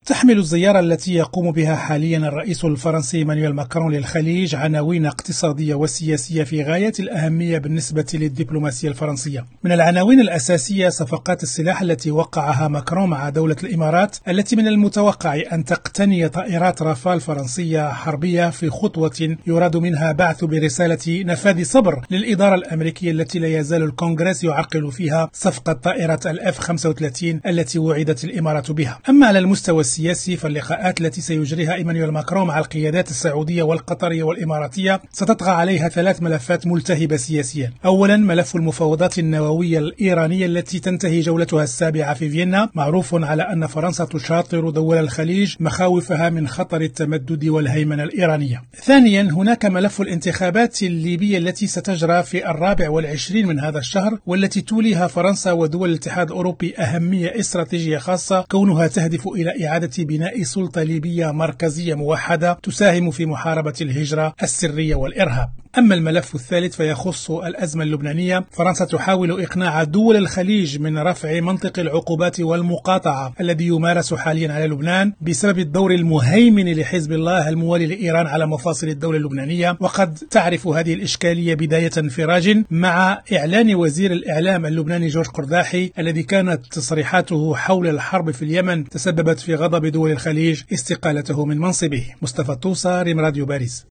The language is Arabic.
تحمل الزيارة التي يقوم بها حاليا الرئيس الفرنسي إيمانويل ماكرون للخليج عناوين اقتصادية وسياسية في غاية الأهمية بالنسبة للدبلوماسية الفرنسية. من العناوين الأساسية صفقات السلاح التي وقعها ماكرون مع دولة الإمارات، التي من المتوقع أن تقتني طائرات رافال فرنسية حربية في خطوة يراد منها بعث برسالة نفاذ صبر للإدارة الأمريكية التي لا يزال الكونغرس يعرقل فيها صفقة طائرة الF-35 التي وعدت الإمارات بها. أما على المستوى السياسي فاللقاءات التي سيجريها إيمانويل ماكرون مع القيادات السعودية والقطرية والإماراتية ستطغى عليها 3 ملفات ملتهبة سياسيا. أولا، ملف المفاوضات النووية الإيرانية التي تنتهي جولتها السابعة في فيينا. معروف على أن فرنسا تشاطر دول الخليج مخاوفها من خطر التمدد والهيمنة الإيرانية. ثانيا، هناك ملف الانتخابات الليبية التي ستجرى في 24 من هذا الشهر، والتي توليها فرنسا ودول الاتحاد الأوروبي أهمية استراتيجية خاصة، كونها تهدف إلى إعادة بناء سلطة ليبية مركزية موحدة تساهم في محاربة الهجرة السرية والإرهاب. أما الملف الثالث فيخص الأزمة اللبنانية. فرنسا تحاول إقناع دول الخليج من رفع منطق العقوبات والمقاطعة الذي يمارس حاليا على لبنان بسبب الدور المهيمن لحزب الله الموالي لإيران على مفاصل الدولة اللبنانية. وقد تعرف هذه الإشكالية بداية انفراج مع إعلان وزير الإعلام اللبناني جورج قرداحي، الذي كانت تصريحاته حول الحرب في اليمن تسببت في غضب دول الخليج استقالته من منصبه. مصطفى الطوسة، ريم راديو باريس.